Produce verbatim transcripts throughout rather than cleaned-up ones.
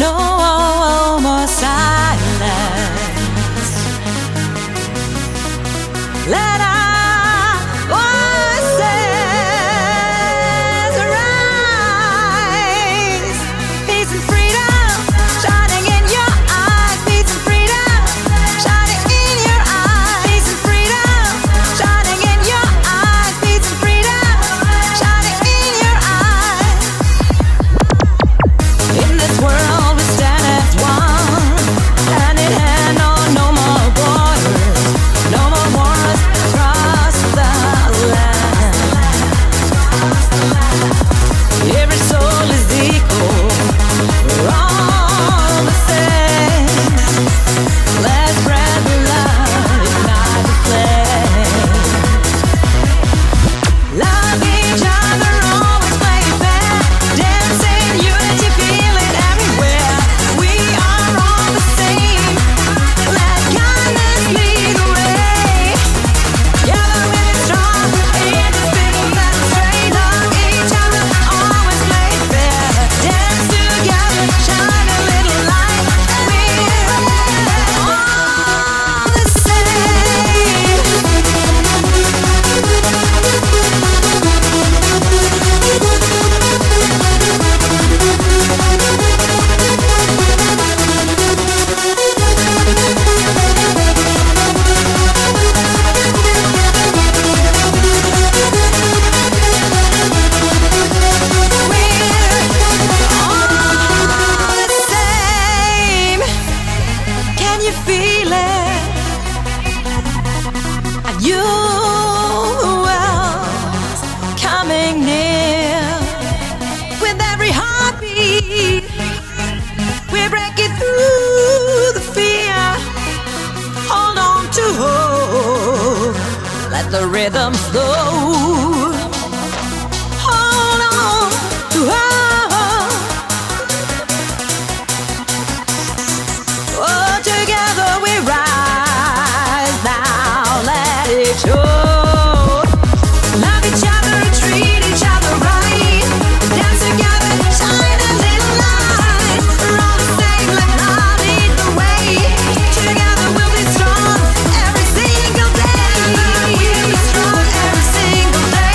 no more silence. Let our voices rise. Peace and freedom shining in your eyes. Peace and freedom shining in your eyes. Peace and freedom shining in your eyes. Peace and freedom shining in your eyes. In this world we stand as one, hand in hand, oh, no more borders, no more wars across the land. Every soul is equal, we're all the same. Let's spread the love, ignite the flame. Love each other, always play it fair. Dancing, unity, feel it everywhere. We are all the same. Let kindness lead the way. Together we be strong, in the spirit that's straight. Love each other, always play it fair. Dance together, shine a little light. We're all the same. Can you feel it? Are you else coming near? With every heartbeat, we're breaking through the fear. Hold on to hope. Let the rhythm flow. Hold on to hope. Oh, together we rise. Now let it show. Love each other and treat each other right. Dance together, shine a little light. We're all the same, let love lead the way. Together we'll be strong every single day. We'll be strong every single day.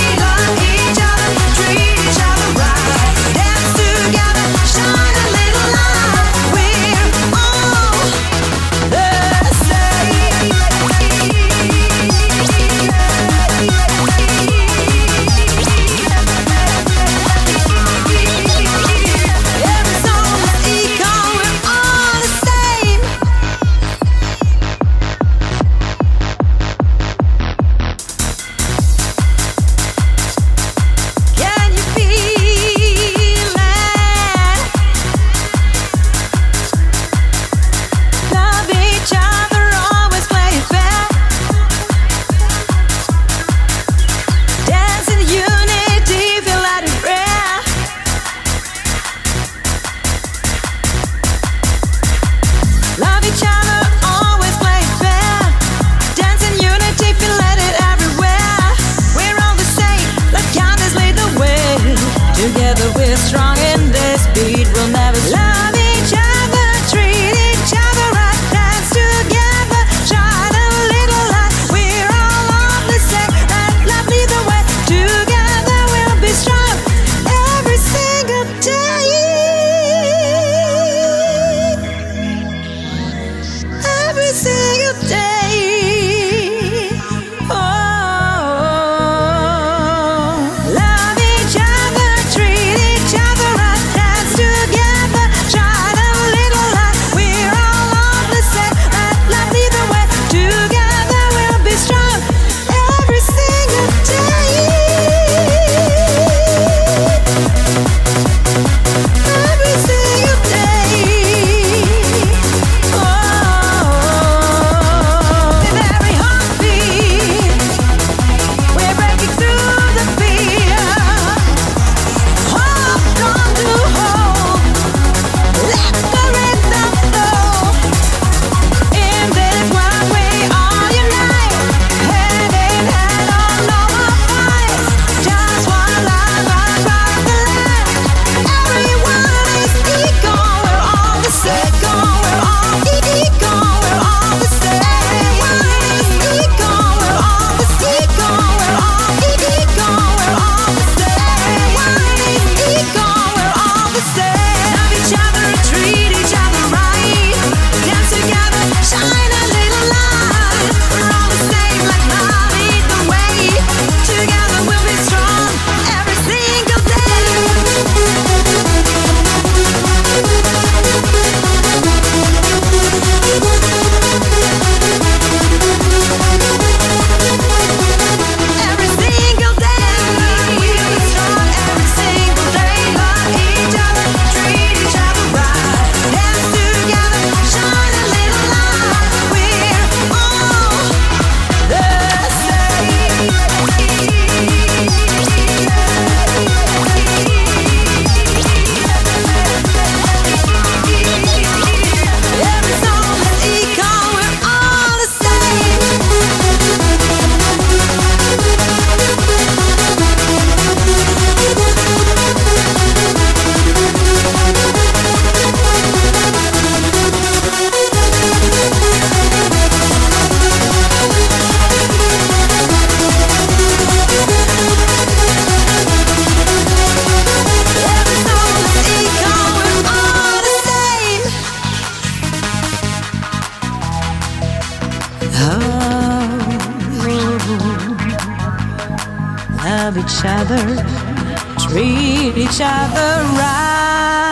each other, treat each other right.